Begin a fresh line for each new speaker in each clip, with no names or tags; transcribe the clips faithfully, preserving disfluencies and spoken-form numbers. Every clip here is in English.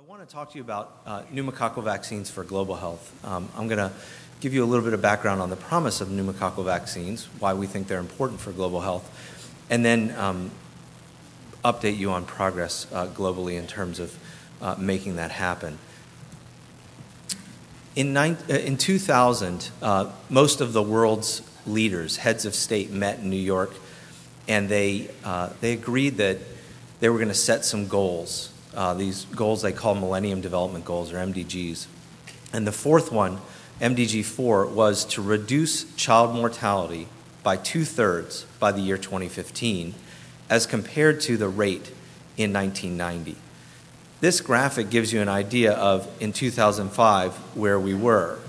want to talk to you about uh, pneumococcal vaccines for global health. Um, I'm going to give you a little bit of background on the promise of pneumococcal vaccines, why we think they're important for global health, and then um, update you on progress uh, globally in terms of uh, making that happen. In, nine, uh, in two thousand, uh, most of the world's leaders, heads of state, met in New York, and they, uh, they agreed that they were going to set some goals. Uh, these goals they call Millennium Development Goals, or M D Gs. And the fourth one, M D G four, was to reduce child mortality by two-thirds by the year twenty fifteen as compared to the rate in nineteen ninety. This graphic gives you an idea of, in two thousand five, where we were.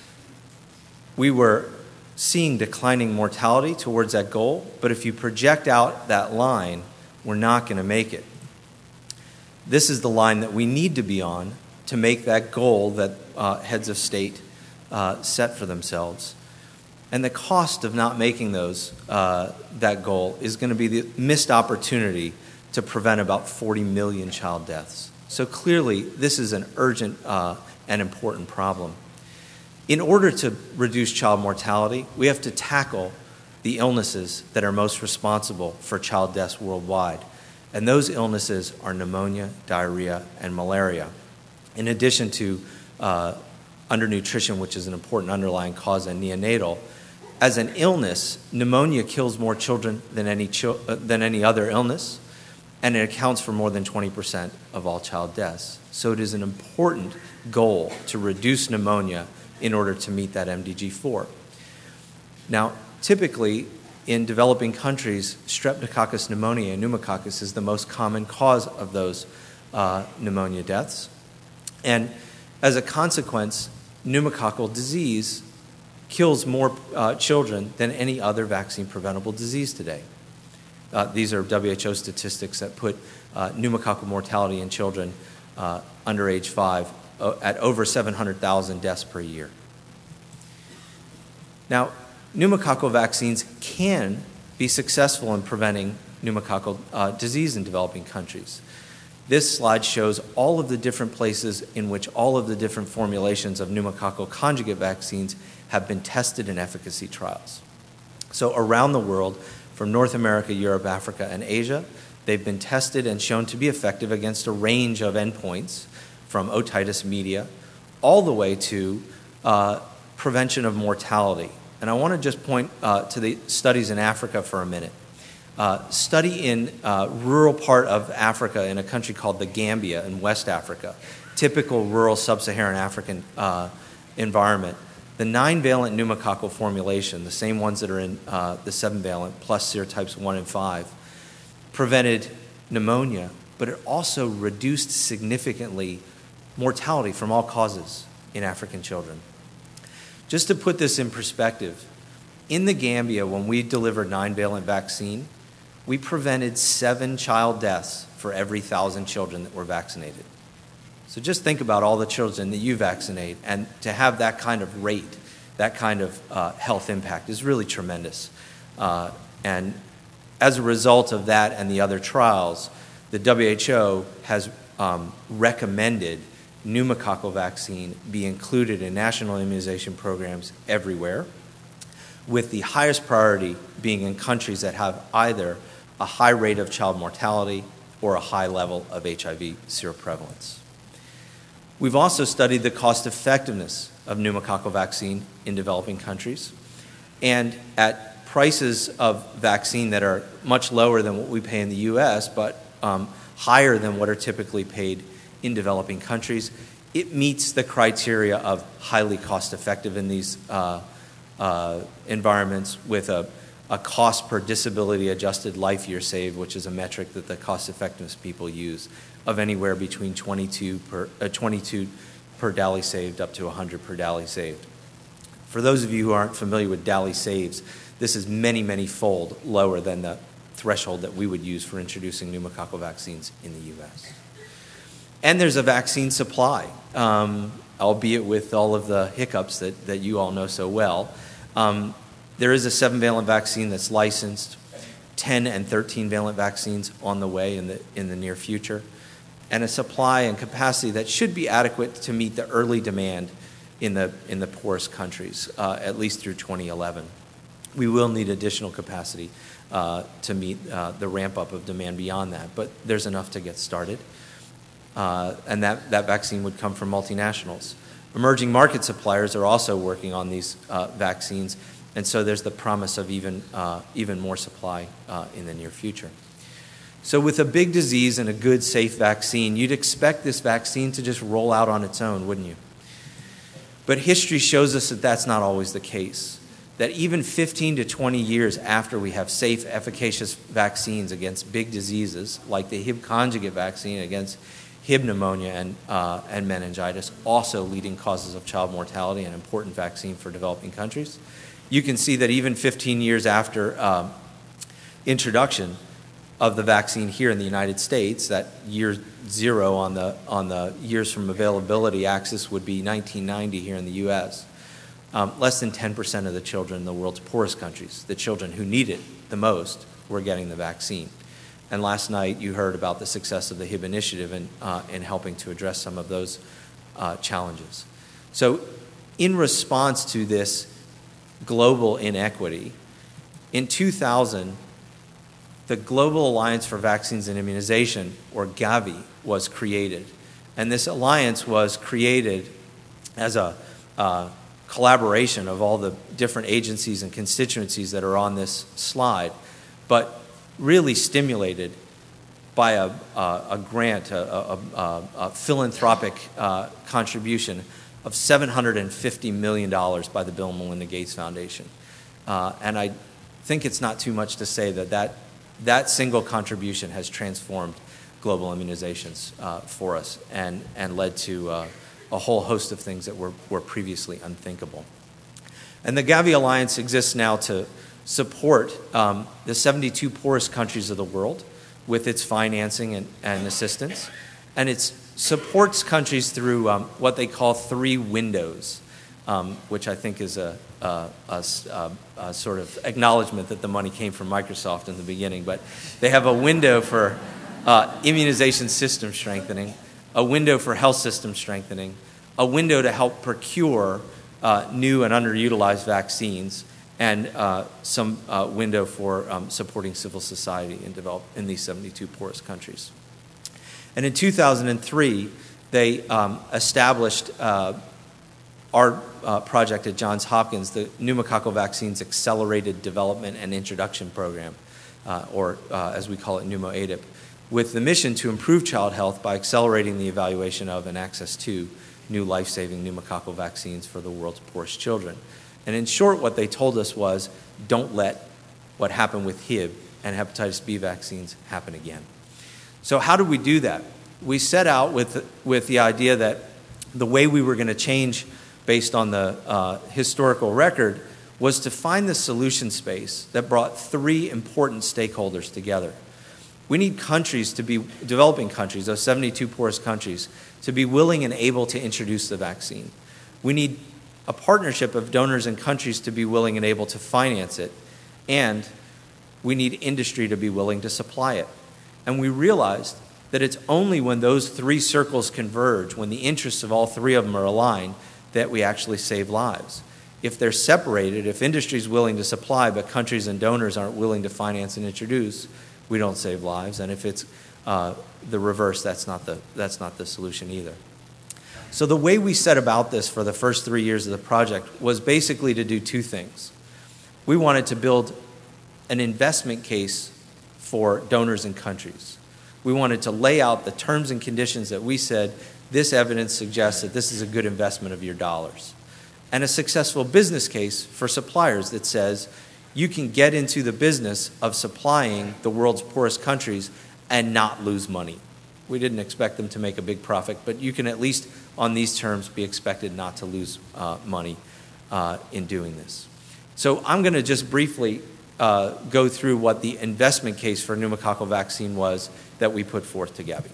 We were seeing declining mortality towards that goal, but if you project out that line, we're not going to make it. This is the line that we need to be on to make that goal that uh, heads of state uh, set for themselves. And the cost of not making those uh, that goal is going to be the missed opportunity to prevent about forty million child deaths. So clearly, this is an urgent uh, and important problem. In order to reduce child mortality, we have to tackle the illnesses that are most responsible for child deaths worldwide. And those illnesses are pneumonia, diarrhea, and malaria, in addition to uh, undernutrition, which is an important underlying cause, and neonatal. As an illness, pneumonia kills more children than any, cho- uh, than any other illness, and it accounts for more than twenty percent of all child deaths. So it is an important goal to reduce pneumonia in order to meet that M D G four. Now, typically, in developing countries, Streptococcus pneumoniae and pneumococcus is the most common cause of those uh, pneumonia deaths. And as a consequence, pneumococcal disease kills more uh, children than any other vaccine-preventable disease today. Uh, these are W H O statistics that put uh, pneumococcal mortality in children uh, under age five uh, at over seven hundred thousand deaths per year. Now, pneumococcal vaccines can be successful in preventing pneumococcal uh, disease in developing countries. This slide shows all of the different places in which all of the different formulations of pneumococcal conjugate vaccines have been tested in efficacy trials. So around the world, from North America, Europe, Africa, and Asia, they've been tested and shown to be effective against a range of endpoints, from otitis media all the way to uh, prevention of mortality. And I want to just point uh, to the studies in Africa for a minute. Uh, study in uh, rural part of Africa in a country called the Gambia in West Africa, typical rural sub-Saharan African uh, environment. The nine-valent pneumococcal formulation, the same ones that are in uh, the seven-valent plus serotypes one and five, prevented pneumonia, but it also reduced significantly mortality from all causes in African children. Just to put this in perspective, in the Gambia, when we delivered nine-valent vaccine, we prevented seven child deaths for every thousand children that were vaccinated. So just think about all the children that you vaccinate, and to have that kind of rate, that kind of uh, health impact is really tremendous. Uh, and as a result of that and the other trials, the W H O has um, recommended pneumococcal vaccine be included in national immunization programs everywhere, with the highest priority being in countries that have either a high rate of child mortality or a high level of H I V seroprevalence. We've also studied the cost effectiveness of pneumococcal vaccine in developing countries, and at prices of vaccine that are much lower than what we pay in the U S, but um, higher than what are typically paid in developing countries, it meets the criteria of highly cost-effective in these uh, uh, environments, with a, a cost per disability-adjusted life year saved, which is a metric that the cost-effectiveness people use, of anywhere between twenty-two per, uh, twenty-two per D A L Y saved up to one hundred per D A L Y saved. For those of you who aren't familiar with D A L Y saves, this is many, many fold lower than the threshold that we would use for introducing pneumococcal vaccines in the U S. And there's a vaccine supply, um, albeit with all of the hiccups that, that you all know so well. Um, there is a seven-valent vaccine that's licensed, ten and thirteen-valent vaccines on the way in the, in the near future. and a supply and capacity that should be adequate to meet the early demand in the, in the poorest countries, uh, at least through twenty eleven. We will need additional capacity uh, to meet uh, the ramp-up of demand beyond that, but there's enough to get started. Uh, and that, that vaccine would come from multinationals. Emerging market suppliers are also working on these uh, vaccines, and so there's the promise of even, uh, even more supply uh, in the near future. So with a big disease and a good, safe vaccine, you'd expect this vaccine to just roll out on its own, wouldn't you? But history shows us that that's not always the case, that even fifteen to twenty years after we have safe, efficacious vaccines against big diseases, like the Hib conjugate vaccine against Hib pneumonia and, uh, and meningitis, also leading causes of child mortality, an important vaccine for developing countries. You can see that even fifteen years after uh, introduction of the vaccine here in the United States, that year zero on the, on the years from availability axis would be nineteen ninety here in the U S. Um, less than ten percent of the children in the world's poorest countries, the children who need it the most, were getting the vaccine. And last night you heard about the success of the Hib initiative in, uh, in helping to address some of those uh, challenges. So in response to this global inequity, in two thousand, the Global Alliance for Vaccines and Immunization, or Gavi, was created. And this alliance was created as a uh, collaboration of all the different agencies and constituencies that are on this slide, but really stimulated by a, a, a grant, a, a, a, a philanthropic uh, contribution of seven hundred fifty million dollars by the Bill and Melinda Gates Foundation. Uh, and I think it's not too much to say that that, that single contribution has transformed global immunizations uh, for us and, and led to uh, a whole host of things that were, were previously unthinkable. And the Gavi Alliance exists now to support um, the seventy-two poorest countries of the world with its financing and, and assistance. And it supports countries through um, what they call three windows, um, which I think is a, a, a, a sort of acknowledgement that the money came from Microsoft in the beginning. But they have a window for uh, immunization system strengthening, a window for health system strengthening, a window to help procure uh, new and underutilized vaccines, and uh, some uh, window for um, supporting civil society in, develop, in these seventy-two poorest countries. And in two thousand three, they um, established uh, our uh, project at Johns Hopkins, the pneumococcal vaccines accelerated development and introduction program, uh, or uh, as we call it, pneumo-A D I P, with the mission to improve child health by accelerating the evaluation of and access to new life-saving pneumococcal vaccines for the world's poorest children. And in short, what they told us was, don't let what happened with Hib and hepatitis B vaccines happen again. So how did we do that? We set out with, with the idea that the way we were going to change based on the uh, historical record was to find the solution space that brought three important stakeholders together. We need countries to be, developing countries, those seventy-two poorest countries, to be willing and able to introduce the vaccine. We need a partnership of donors and countries to be willing and able to finance it. And we need industry to be willing to supply it. And we realized that it's only when those three circles converge, when the interests of all three of them are aligned, that we actually save lives. If they're separated, if industry is willing to supply but countries and donors aren't willing to finance and introduce, we don't save lives. And if it's uh, the reverse, that's not the, that's not the solution either. So the way we set about this for the first three years of the project was basically to do two things. We wanted to build an investment case for donors and countries. We wanted to lay out the terms and conditions that we said, this evidence suggests that this is a good investment of your dollars. And a successful business case for suppliers that says, you can get into the business of supplying the world's poorest countries and not lose money. We didn't expect them to make a big profit, but you can at least, on these terms, be expected not to lose uh, money uh, in doing this. So I'm going to just briefly uh, go through what the investment case for pneumococcal vaccine was that we put forth to Gavi.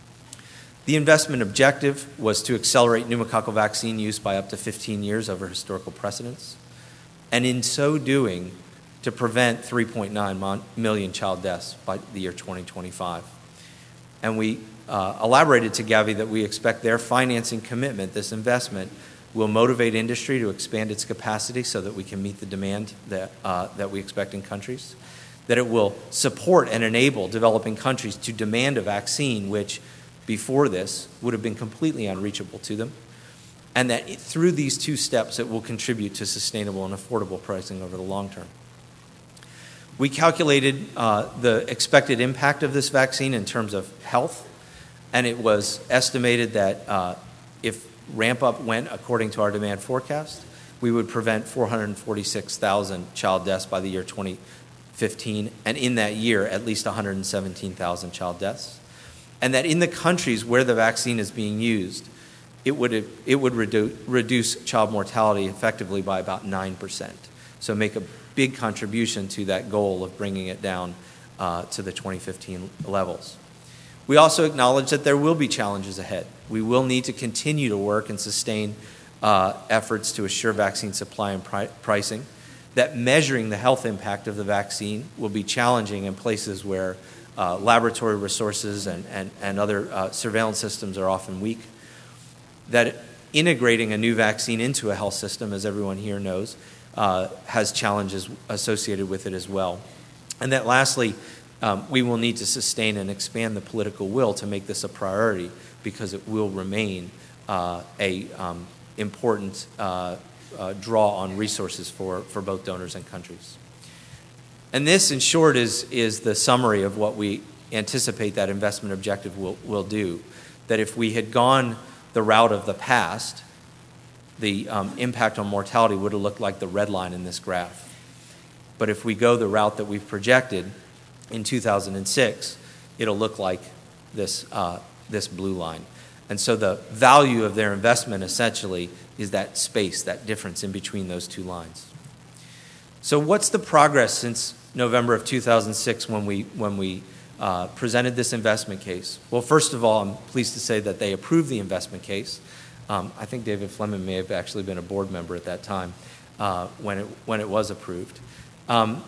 The investment objective was to accelerate pneumococcal vaccine use by up to fifteen years over historical precedents, and in so doing, to prevent three point nine million child deaths by the year twenty twenty-five. And we uh, elaborated to Gavi that we expect their financing commitment, this investment, will motivate industry to expand its capacity so that we can meet the demand that, uh, that we expect in countries, that it will support and enable developing countries to demand a vaccine which before this would have been completely unreachable to them, and that it, through these two steps it will contribute to sustainable and affordable pricing over the long term. We calculated uh, the expected impact of this vaccine in terms of health, and it was estimated that uh, if ramp-up went according to our demand forecast, we would prevent four hundred forty-six thousand child deaths by the year twenty fifteen, and in that year, at least one hundred seventeen thousand child deaths. And that in the countries where the vaccine is being used, it would, it would redu- reduce child mortality effectively by about nine percent. So make a big contribution to that goal of bringing it down uh, to the twenty fifteen levels. We also acknowledge that there will be challenges ahead. We will need to continue to work and sustain uh, efforts to assure vaccine supply and pri- pricing, that measuring the health impact of the vaccine will be challenging in places where uh, laboratory resources and, and, and other uh, surveillance systems are often weak, that integrating a new vaccine into a health system, as everyone here knows, uh, has challenges associated with it as well. And that lastly, um, we will need to sustain and expand the political will to make this a priority, because it will remain uh, a um, important uh, uh, draw on resources for, for both donors and countries. And this, in short, is, is the summary of what we anticipate that investment objective will, will do. That if we had gone the route of the past, the um, impact on mortality would have looked like the red line in this graph. But if we go the route that we've projected in two thousand six, it'll look like this, uh, this blue line. And so the value of their investment essentially is that space, that difference in between those two lines. So what's the progress since November of two thousand six when we, when we uh, presented this investment case? Well, first of all, I'm pleased to say that they approved the investment case. Um, I think David Fleming may have actually been a board member at that time uh, when, it, when it was approved. Um,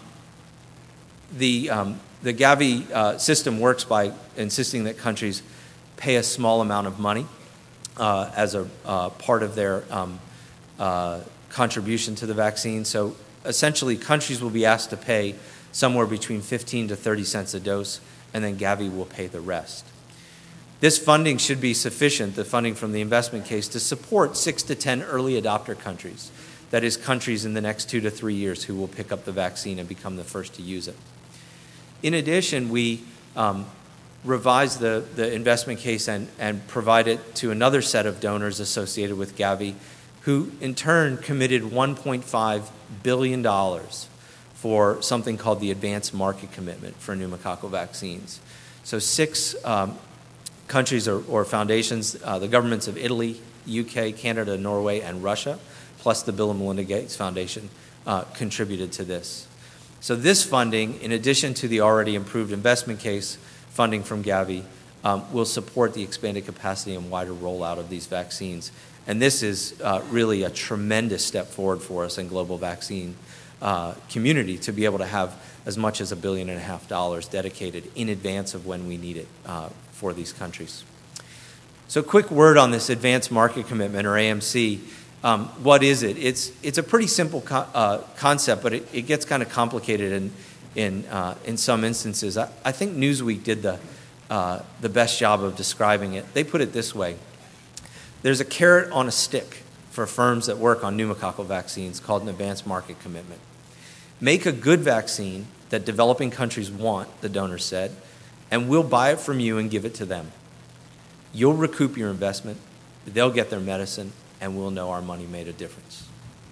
the, um, the Gavi uh, system works by insisting that countries pay a small amount of money uh, as a uh, part of their um, uh, contribution to the vaccine. So essentially, countries will be asked to pay somewhere between fifteen to thirty cents a dose, and then Gavi will pay the rest. This funding should be sufficient, the funding from the investment case, to support six to ten early adopter countries. That is, countries in the next two to three years who will pick up the vaccine and become the first to use it. In addition, we um, revised the, the investment case and, and provide it to another set of donors associated with Gavi, who in turn committed one point five billion dollars for something called the Advanced Market Commitment for pneumococcal vaccines. So six um, countries or, or foundations, uh, the governments of Italy, U K, Canada, Norway, and Russia, plus the Bill and Melinda Gates Foundation, uh, contributed to this. So this funding, in addition to the already improved investment case funding from Gavi, um, will support the expanded capacity and wider rollout of these vaccines. And this is uh, really a tremendous step forward for us in global vaccine uh, community to be able to have as much as a billion and a half dollars dedicated in advance of when we need it uh, for these countries. So quick word on this Advanced Market Commitment, or A M C. Um, what is it? It's, it's a pretty simple co- uh, concept, but it, it gets kind of complicated in, in, uh, in some instances. I, I think Newsweek did the, uh, the best job of describing it. They put it this way. There's a carrot on a stick for firms that work on pneumococcal vaccines called an advanced market commitment. Make a good vaccine that developing countries want, the donor said, and we'll buy it from you and give it to them. You'll recoup your investment, they'll get their medicine, and we'll know our money made a difference.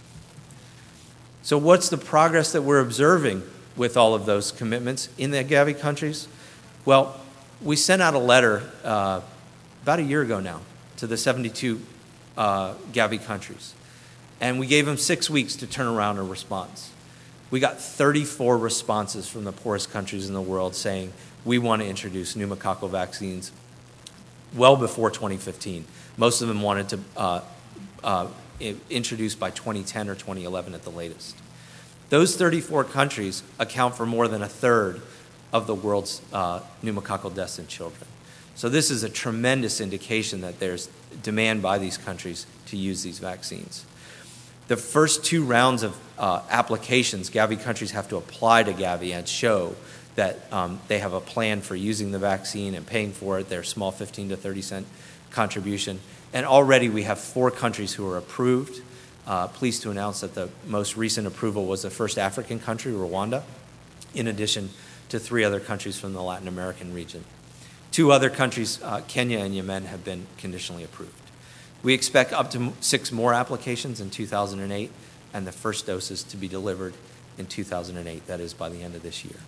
So what's the progress that we're observing with all of those commitments in the Gavi countries? Well, we sent out a letter uh, about a year ago now to the seventy-two uh, Gavi countries. And we gave them six weeks to turn around a response. We got thirty-four responses from the poorest countries in the world saying, we want to introduce pneumococcal vaccines well before twenty fifteen. Most of them wanted to uh, uh, introduce by twenty ten or twenty eleven at the latest. Those thirty-four countries account for more than a third of the world's uh, pneumococcal deaths in children. So this is a tremendous indication that there's demand by these countries to use these vaccines. The first two rounds of uh, applications, Gavi countries have to apply to Gavi and show that um, they have a plan for using the vaccine and paying for it, their small fifteen to thirty cent contribution. And already we have four countries who are approved. Uh, pleased to announce that the most recent approval was the first African country, Rwanda, in addition to three other countries from the Latin American region. Two other countries, uh, Kenya and Yemen, have been conditionally approved. We expect up to six more applications in two thousand eight, and the first doses to be delivered in two thousand eight, that is by the end of this year.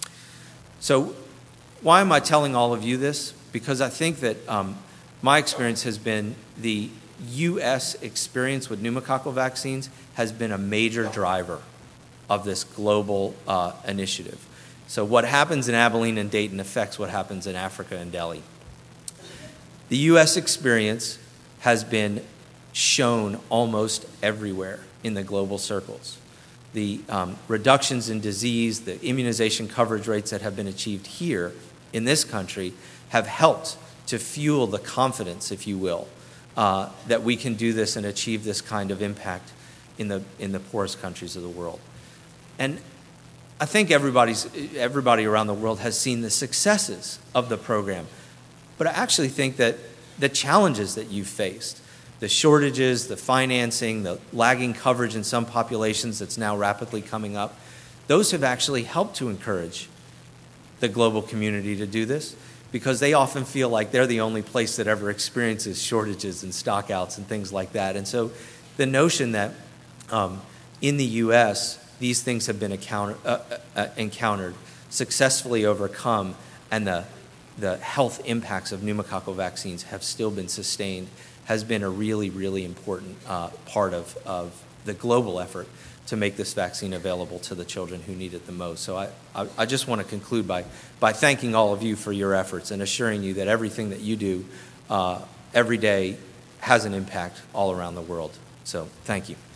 So why am I telling all of you this? Because I think that um, my experience has been the U S experience with pneumococcal vaccines has been a major driver of this global uh, initiative. So what happens in Abilene and Dayton affects what happens in Africa and Delhi. The U S experience has been shown almost everywhere in the global circles. The um, reductions in disease, the immunization coverage rates that have been achieved here in this country have helped to fuel the confidence, if you will, uh, that we can do this and achieve this kind of impact in the, in the poorest countries of the world. And I think everybody's, everybody around the world has seen the successes of the program. But I actually think that the challenges that you've faced, the shortages, the financing, the lagging coverage in some populations that's now rapidly coming up, those have actually helped to encourage the global community to do this, because they often feel like they're the only place that ever experiences shortages and stockouts and things like that. And so the notion that um, in the U S these things have been encounter, uh, uh, encountered, successfully overcome, and the, the health impacts of pneumococcal vaccines have still been sustained has been a really, really important uh, part of, of the global effort to make this vaccine available to the children who need it the most. So I, I, I just want to conclude by, by thanking all of you for your efforts and assuring you that everything that you do uh, every day has an impact all around the world. So thank you.